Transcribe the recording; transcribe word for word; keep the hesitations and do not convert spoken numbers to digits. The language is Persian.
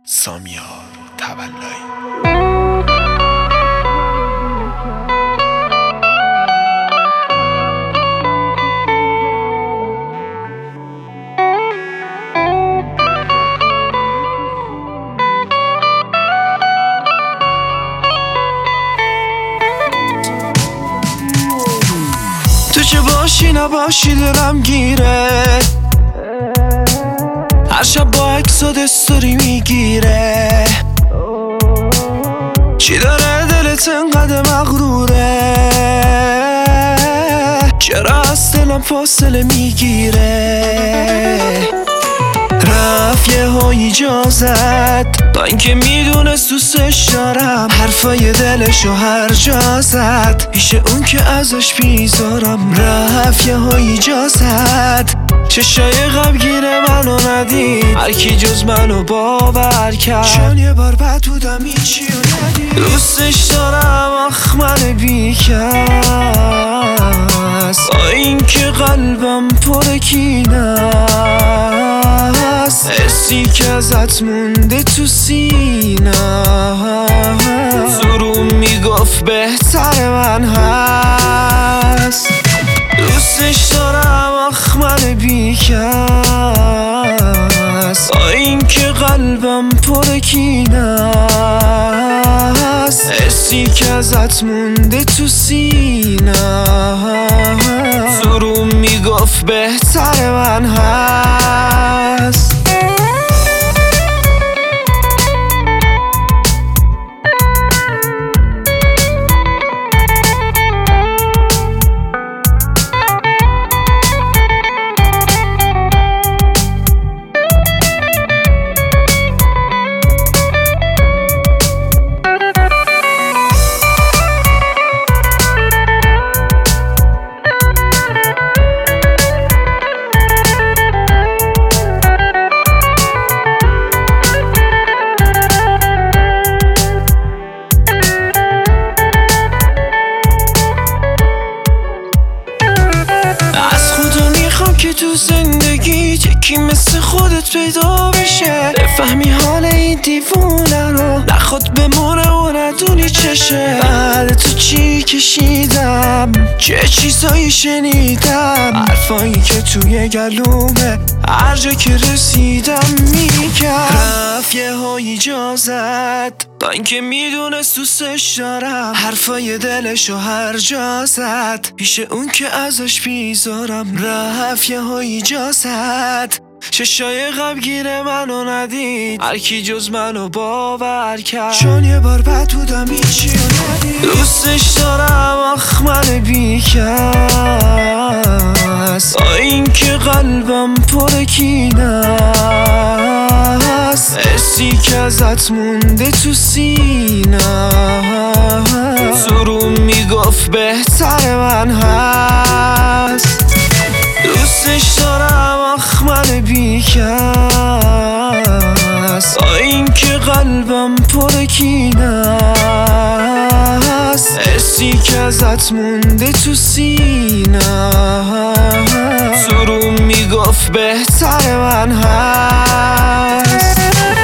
سامیار تولایی. تو چه باشی نباشی دلم گیره، هر شب با عکس و دستوری میگیره. چی داره دلت انقدر مغروره؟ چرا از دلم فاصله میگیره؟ رفت یه های اجازت با اینکه میدونست دوستش دارم، حرفای دلشو هر جا زد پیش اون که ازش بیزارم. رفت یه های اجازت چشای غمگین منو ندید، هر کی جز منو باور کرد. چون یه بار بد بودم هیچی رو ندید. دوستش دارم آخ من بیکس، با اینکه قلبم پر کینه است، حسی که ازت مونده تو سینه. زروم میگفت بهتر من هست. دوستش دارم آخ من بیکس، با اینکه قلبم پر کینه است، حسی که ازت مونده تو سینه. زروم میگفت بهتر من هست. که تو زندگی یکی مثل خودت پیدا بشه، بفهمی حال این دیوونه رو، نخواد بمونه و ندونی چشه. بعد تو چی کشیدم، چه چیزایی شنیدم، حرفایی که توی گلومه هر جا که رسیدم میگم. رفت یه های اجازت با اینکه میدونست دوستش دارم، حرفای دلشو هر جا زد پیش اون که ازش بیزارم. رفت یه های اجازت چشای غمگین منو ندید، هر کی جز منو باور کرد. چون یه بار بد بودم هیچی رو ندید. دوستش دارم آخ من بیکس، با اینکه قلبم پر کینه است، حسی که ازت مونده تو سینه. زروم میگفت بهتر من هست. دوستش دارم آخ من بیکس، با اینکه قلبم پر کینه است، حسی که ازت مونده تو سینه. زروم میگفت بهتر من هست.